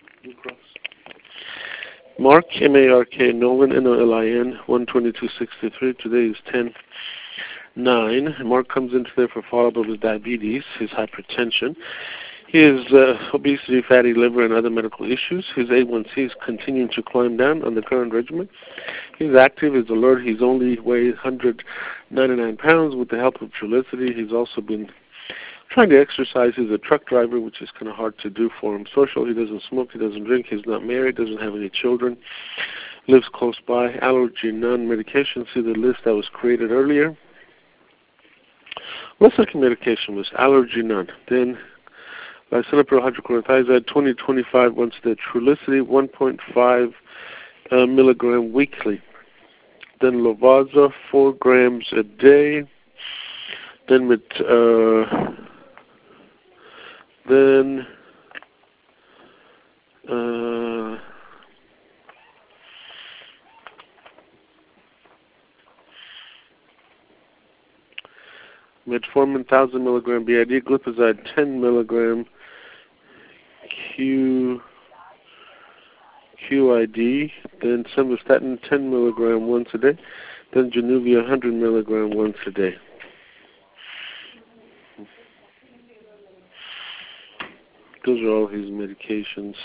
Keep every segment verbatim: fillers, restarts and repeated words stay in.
Blue Cross. Mark, M A R K, Nolan, N O L I N, one twenty-two sixty-three. Today is ten nine. Mark comes in today for follow-up of his diabetes, his hypertension, his uh, obesity, fatty liver, and other medical issues. His A one C is continuing to climb down on the current regimen. He's active, he's alert, he's only weighed one hundred ninety-nine pounds with the help of Trulicity. He's also been trying to exercise. He's a truck driver, which is kind of hard to do for him. Social, he doesn't smoke, he doesn't drink, he's not married, doesn't have any children, lives close by, allergy none, medication, see the list that was created earlier. What second medication was allergy none. Then lisinopril hydrochlorothiazide, twenty twenty-five once a day, Trulicity, one point five uh, milligram weekly. Then Lovaza, four grams a day. Then with, uh, then, uh, metformin, one thousand milligram B I D, glipizide, ten milligram Q, Q I D, then simvastatin, ten milligram once a day, then Januvia, one hundred milligram once a day. Those are all his medications.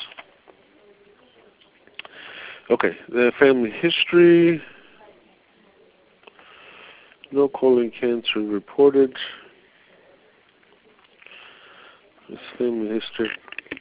Okay, the family history. No colon cancer reported. His family history.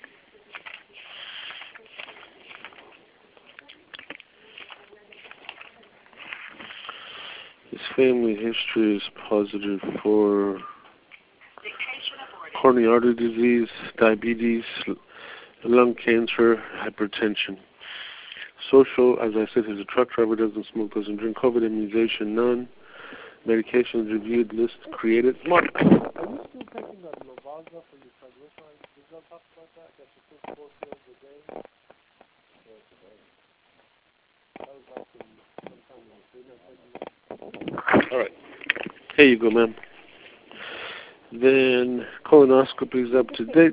His family history is positive for coronary artery disease, diabetes, lung cancer, hypertension. Social, as I said, he's a truck driver, doesn't smoke, doesn't drink. COVID immunization, none. Medications reviewed, list created. Mark. Are you still taking that Lovaza for your triglycerides? Did you talk about that? That you took four pills a day? Yes, that was like sometime in the All right. Here you go, ma'am. Then colonoscopy is up to date.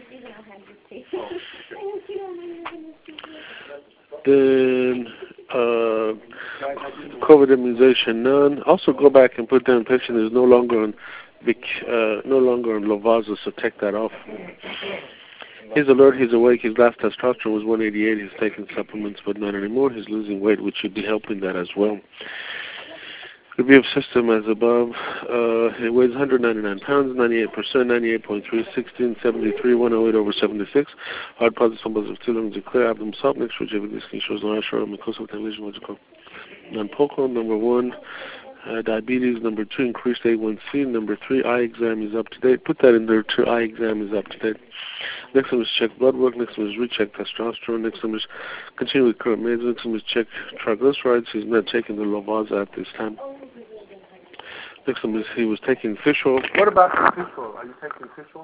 Then uh, COVID immunization, none. Also, go back and put down patient is no longer on Vic, uh, no longer on Lovaza, so take that off. He's alert. He's awake. His last testosterone was one eighty-eight. He's taking supplements, but not anymore. He's losing weight, which should be helping that as well. Review of system as above. Uh, it weighs one hundred ninety-nine pounds, ninety-eight percent, ninety-eight point three, sixteen seventy-three, one oh eight over seventy-six. Hard positive symbols of two lungs are clear. Abdomen salt mixture, J V D skin shows no ashore, mucosal contamination, logical. Non-pocal, number one. Uh, diabetes, number two, increased A one C. Number three, eye exam is up to date. Put that in there too. Eye exam is up to date. Next one is check blood work. Next one is recheck testosterone. Next one is continue with current meds. Next one is check triglycerides. He's not taking the Lovaza at this time. Next one is he was taking fish oil. What about the fish oil? Are you taking fish oil?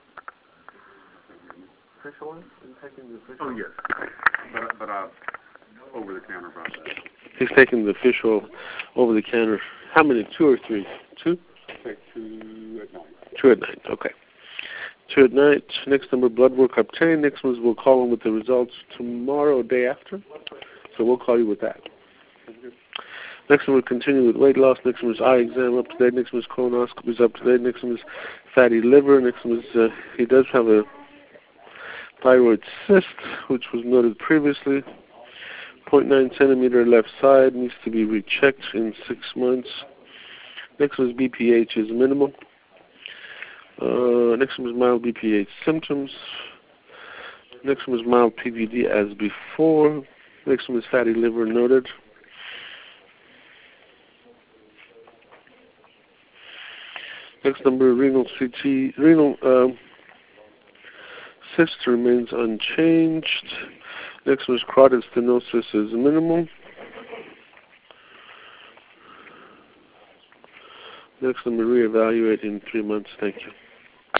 Fish oil? Are you taking the fish oil? Oh, yes. But, but uh, over the counter about that. He's taking the fish oil over the counter. How many? Two or three? Two? Take two at night. Two at night, okay. Two at night. Next number, blood work obtained. Next one is we'll call him with the results tomorrow or day after. So we'll call you with that. Next one, we'll continue with weight loss. Next one is eye exam up to date. Next one is colonoscopy is up to date. Next one is fatty liver. Next one is uh, he does have a thyroid cyst, which was noted previously. zero point nine centimeter left side, needs to be rechecked in six months. Next one is B P H is minimal. Uh, next one is mild B P H symptoms. Next one is mild P V D as before. Next one is fatty liver noted. Next number, renal C T, renal uh, cyst remains unchanged. Next one is carotid stenosis is minimal. Next number, reevaluate in three months. Thank you.